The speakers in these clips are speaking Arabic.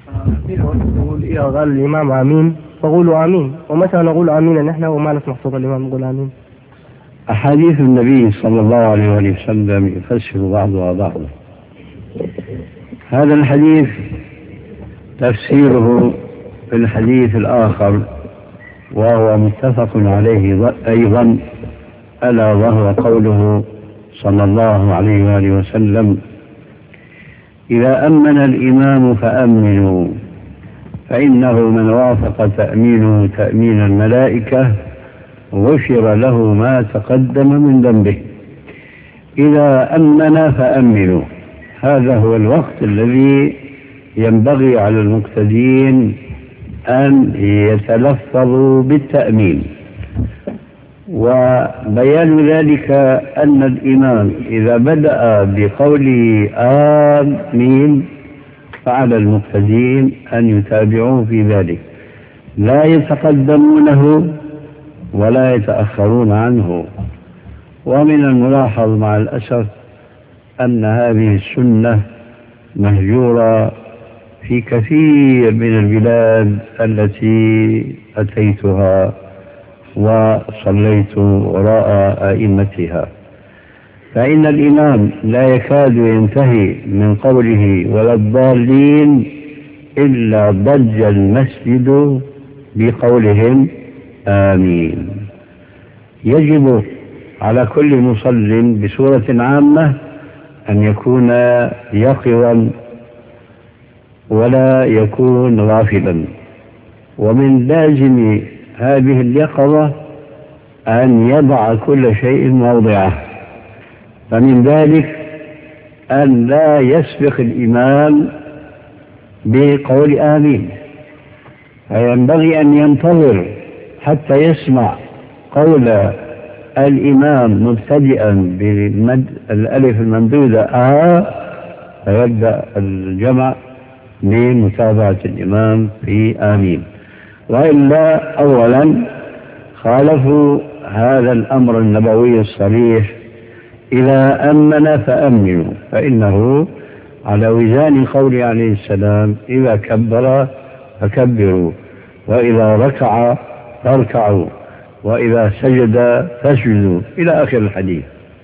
نقول إذا قال الإمام آمين فقولوا آمين، ومتى نقول آمين نحن وما نسمع صوت الإمام نقول آمين؟ أحاديث النبي صلى الله عليه وسلم يفسر بعضها بعضا. هذا الحديث تفسيره في الحديث الآخر وهو متفق عليه أيضا، ألا وهو قوله صلى الله عليه وآله وسلم: إذا أمن الإمام فأمنوا فإنه من وافق تأمينه تأمين الملائكة غفر له ما تقدم من ذنبه. إذا أمن فأمنوا، هذا هو الوقت الذي ينبغي على المقتدين أن يتلفظوا بالتأمين. وبيان ذلك أن الإمام إذا بدأ بقوله آمين فعلى المقتدين أن يتابعوه في ذلك، لا يتقدمونه ولا يتأخرون عنه. ومن الملاحظ مع الأسف أن هذه السنة مهجورة في كثير من البلاد التي أتيتها وصليت وراء أئمتها، فإن الإمام لا يكاد ينتهي من قوله ولا الضالين إلا ضج المسجد بقولهم آمين. يجب على كل مصل بصورة عامة أن يكون يقظا ولا يكون غافلا، ومن لازم هذه اليقظة أن يضع كل شيء موضعه، فمن ذلك أن لا يسبق الإمام بقول آمين، فينبغي أن ينتظر حتى يسمع قول الإمام مبتدئا بالألف الممدودة فيبدأ الجمع لمتابعة الإمام في آمين، وإلا أولا خالفوا هذا الأمر النبوي الصريح: إذا أمن فأمنوا، فإنه على وزان قول عليه السلام: إذا كبر فكبروا، وإذا ركع فاركعوا، وإذا سجد فاسجدوا، إلى آخر الحديث.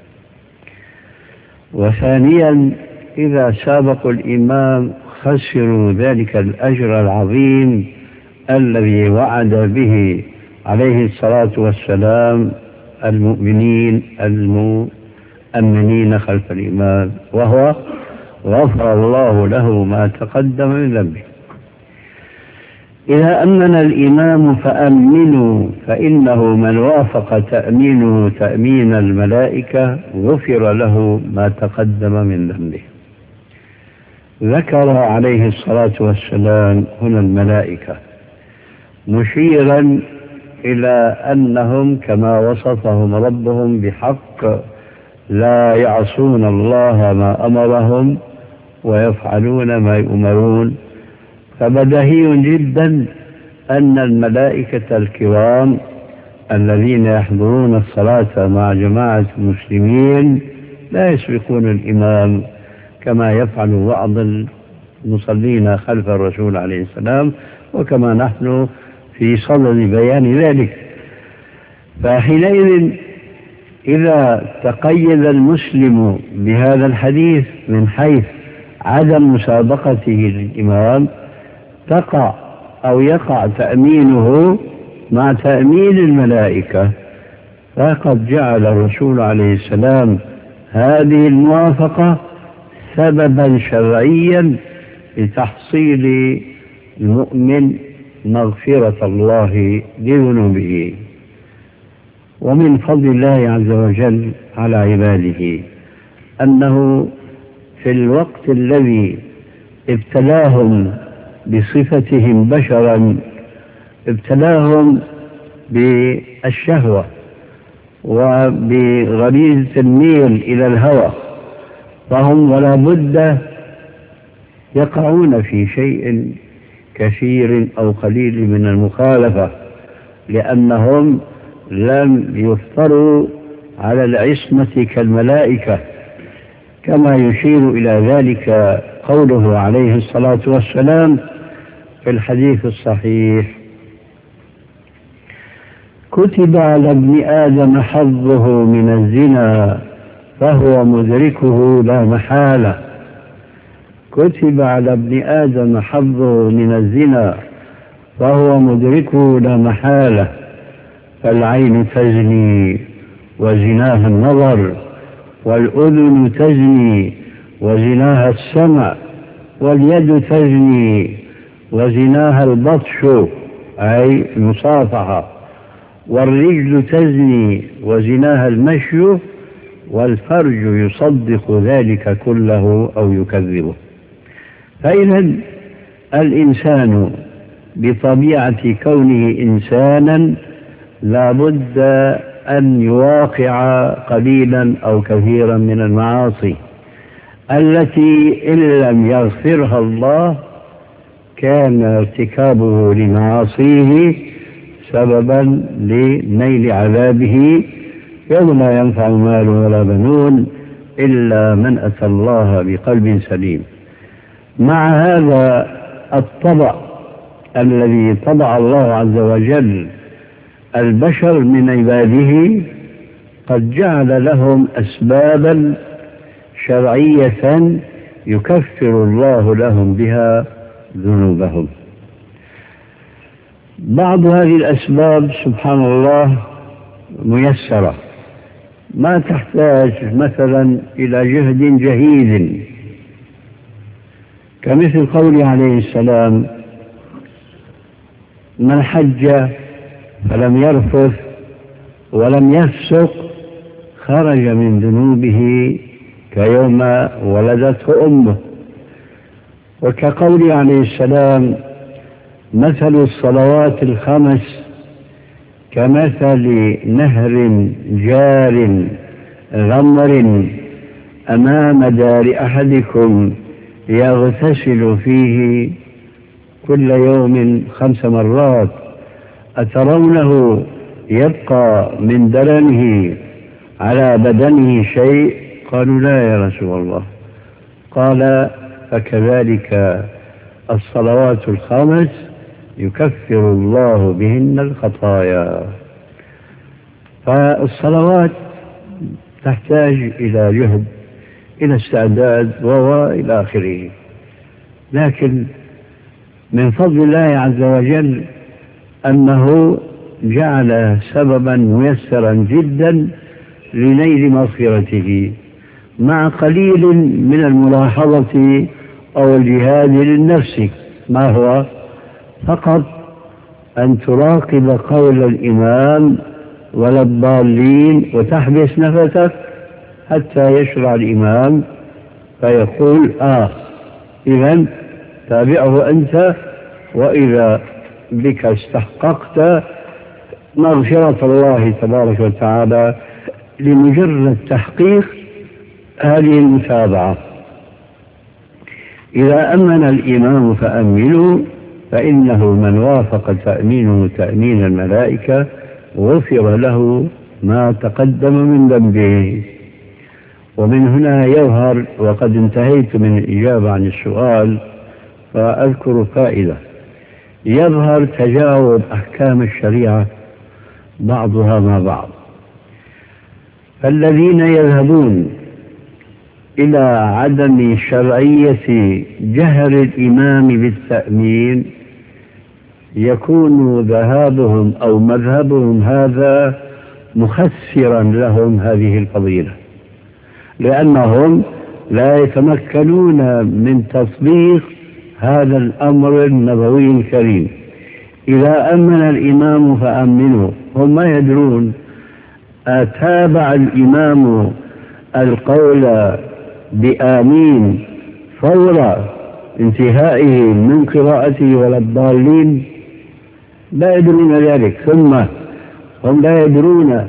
وثانيا إذا سابقوا الإمام خسروا ذلك الأجر العظيم الذي وعد به عليه الصلاة والسلام المؤمنين المؤمنين خلف الإمام، وهو غفر الله له ما تقدم من ذنبه. إذا أمن الإمام فأمنوا فإنه من وافق تأمينه تأمين الملائكة غفر له ما تقدم من ذنبه. ذكر عليه الصلاة والسلام هنا الملائكة مشيرا إلى أنهم كما وصفهم ربهم بحق لا يعصون الله ما أمرهم ويفعلون ما يؤمرون، فبديهي جدا أن الملائكة الكرام الذين يحضرون الصلاة مع جماعة المسلمين لا يسبقون الإمام كما يفعل بعض المصلين خلف الرسول عليه السلام، وكما نحن في صدد بيان ذلك. فحينئذ إذا تقيد المسلم بهذا الحديث من حيث عدم مسابقته للإمام يقع تأمينه مع تأمين الملائكة، فقد جعل الرسول عليه السلام هذه الموافقة سببا شرعيا لتحصيل المؤمن مغفرة الله لذنوبه. ومن فضل الله عز وجل على عباده أنه في الوقت الذي ابتلاهم بصفتهم بشرا ابتلاهم بالشهوة وبغريزة الميل إلى الهوى، فهم ولا بد يقعون في شيء كثير أو قليل من المخالفة، لأنهم لم يفطروا على العصمة كالملائكة، كما يشير إلى ذلك قوله عليه الصلاة والسلام: في الحديث الصحيح: كتب على ابن آدم حظه من الزنا فهو مدركه لا محالة. كتب على ابن آدم حظه من الزنا فهو مدركه لا محالة. فالعين تزني وزناها النظر، والأذن تزني وزناها السمع، واليد تزني وزناها البطش أي المصافحة، والرجل تزني وزناها المشي، والفرج يصدق ذلك كله أو يكذبه. فإذا الإنسان بطبيعة كونه إنسانا لا بد أن يواقع قليلا أو كثيرا من المعاصي التي إن لم يغفرها الله كان ارتكابه لمعاصيه سببا لنيل عذابه يوم لا ينفع مال ولا بنون إلا من أتى الله بقلب سليم. مع هذا الطبع الذي طبع الله عز وجل البشر من عباده قد جعل لهم أسبابا شرعية يكفر الله لهم بها ذنوبهم. بعض هذه الأسباب سبحان الله ميسرة، ما تحتاج مثلا إلى جهد جهيد، كمثل قوله عليه السلام: من حج فلم يرفث ولم يفسق خرج من ذنوبه كيوم ولدته أمه. وكقوله عليه السلام: مثل الصلوات الخمس كمثل نهر جار غمر أمام دار أحدكم يغتسل فيه كل يوم 5 مرات أترونه يبقى من درنه على بدنه شيء؟ قالوا: لا يا رسول الله. قال: فكذلك الصلوات الخمس يكفر الله بهن الخطايا. فالصلوات تحتاج إلى جهد، إلى استعداد وإلى آخره، لكن من فضل الله عز وجل أنه جعل سببا ميسرا جدا لنيل مغفرته، مع قليل من الملاحظة أو الجهاد للنفس. ما هو؟ فقط أن تراقب قول الإمام ولا الضالين وتحبس نفسك حتى يشرع الإمام فيقول: إذن تابعه أنت، وإذا بك استحققت مغفرة الله تبارك وتعالى لمجرد تحقيق هذه المتابعة. إذا أمن الإمام فأمنوا، فإنه من وافق تأمينه تأمين الملائكة غفر له ما تقدم من ذنبه. ومن هنا يظهر، وقد انتهيت من الإجابة عن السؤال فأذكر فائدة، يظهر تجاوب أحكام الشريعة بعضها مع بعض. فالذين يذهبون إلى عدم شرعية جهر الإمام بالتأمين يكون ذهابهم أو مذهبهم هذا مخسرا لهم هذه الفضيلة، لأنهم لا يتمكنون من تطبيق هذا الأمر النبوي الكريم. إذا أمن الإمام فأمنوا، هم ما يدرون أتابع الإمام القول بآمين فور انتهائه من قراءته ولا الضالين؟ لا يدرون ذلك. ثم هم لا يدرون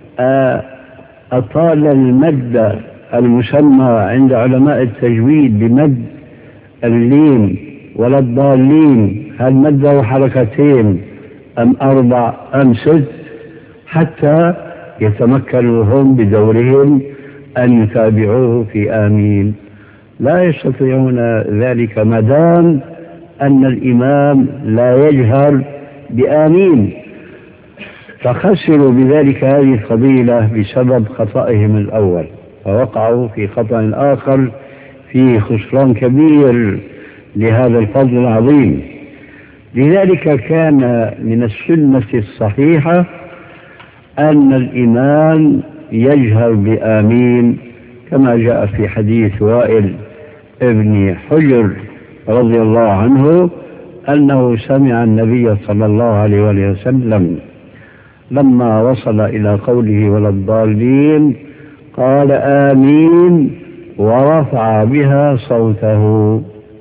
أطال المد المسمى عند علماء التجويد بمد اللين ولا الضالين، هل مده حركتين أم 4 أم 6، حتى يتمكنوا هم بدورهم أن يتابعوه في آمين؟ لا يستطيعون ذلك ما دام أن الإمام لا يجهر بآمين، فخسروا بذلك هذه الفضيلة بسبب خطئهم الأول، فوقعوا في خطأ آخر فيه خسران كبير لهذا الفضل العظيم. لذلك كان من السنة الصحيحة أن الإمام يجهر بآمين، كما جاء في حديث وائل ابن حجر رضي الله عنه أنه سمع النبي صلى الله عليه وسلم لما وصل إلى قوله ولا الضالين قال آمين ورفع بها صوته.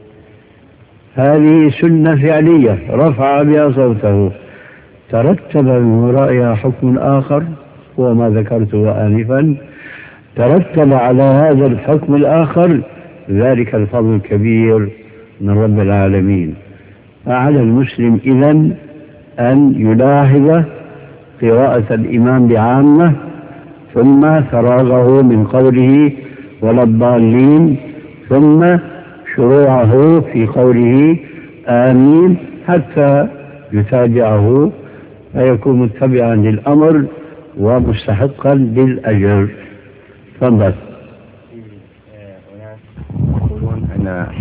هذه سنة فعلية، رفع بها صوته، ترتب من ورائها حكم آخر هو ما ذكرته آنفا، ترتب على هذا الحكم الآخر ذلك الفضل الكبير من رب العالمين. فعلى المسلم إذن أن يلاحظ قراءة الإمام بعامة، ثم فراغه من قوله ولا الضالين، ثم شروعه في قوله آمين حتى يتابعه فيكون متبعا للأمر ومستحقا للأجر. تفضل. يقولون أن